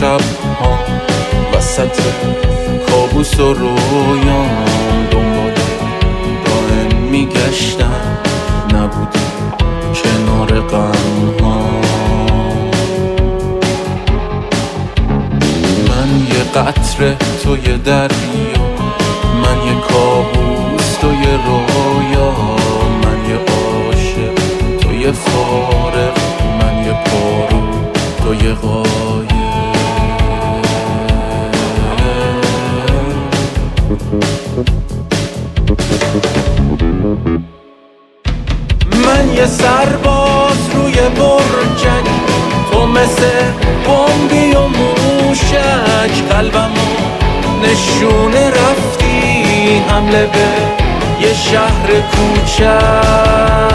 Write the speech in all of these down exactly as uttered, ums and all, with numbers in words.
شب‌ها وسط کابوس و رویام دنبال دائم میگشتم، نبودی کنار غم‌ها. من یه قطره تو یه دریا، من یه کابوس تو یه رویا، من یه عاشق تو یه فارغ، من یه پارو تو یه غایب. من یه سرباز روی برجک، تو مثل بمبی و موشک، قلبمو نشونه رفتی حمله به یه شهر کوچک.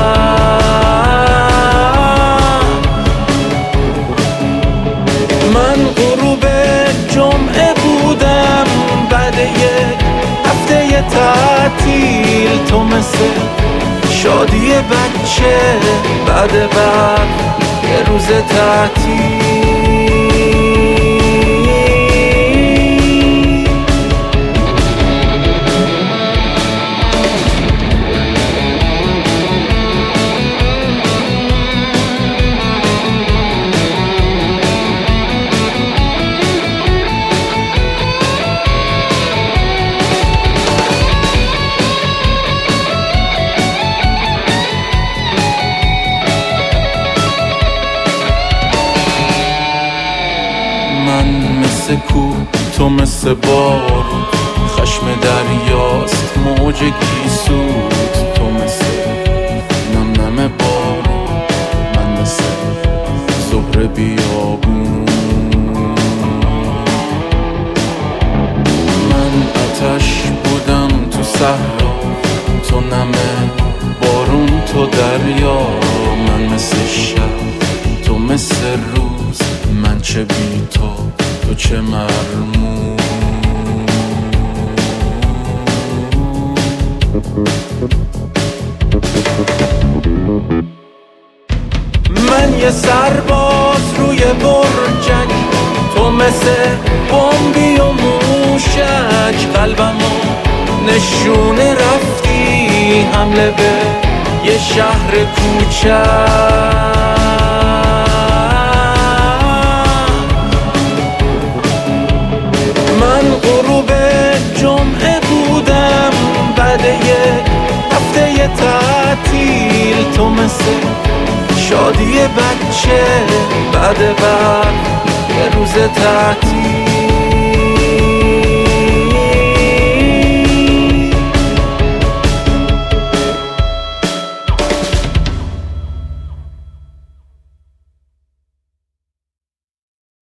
من غروب جمعه بودم بعد یک هفته تعطیل، تو مثل شادی بچه بعد بعد یه روز تعطیل. من مثل کوه تو مثل بارون، خشم دریاست موج گیسود، تو مثل نم نم بارون، من مثل زهر بیابون. من آتش بودم تو صحرا، تو نم بارون تو دریا، من مثل شب تو مثل روز، من چه بی تو تو چه مرموم. من یه سرباز روی برجک، تو مثل بمبی و موشک، قلبمو نشونه رفتی حمله به یه شهر کوچک. من غروب جمعه بودم بعد یک هفته تعطیل، تو مثل شادی بچه بعد بعد یه روز تعطیل.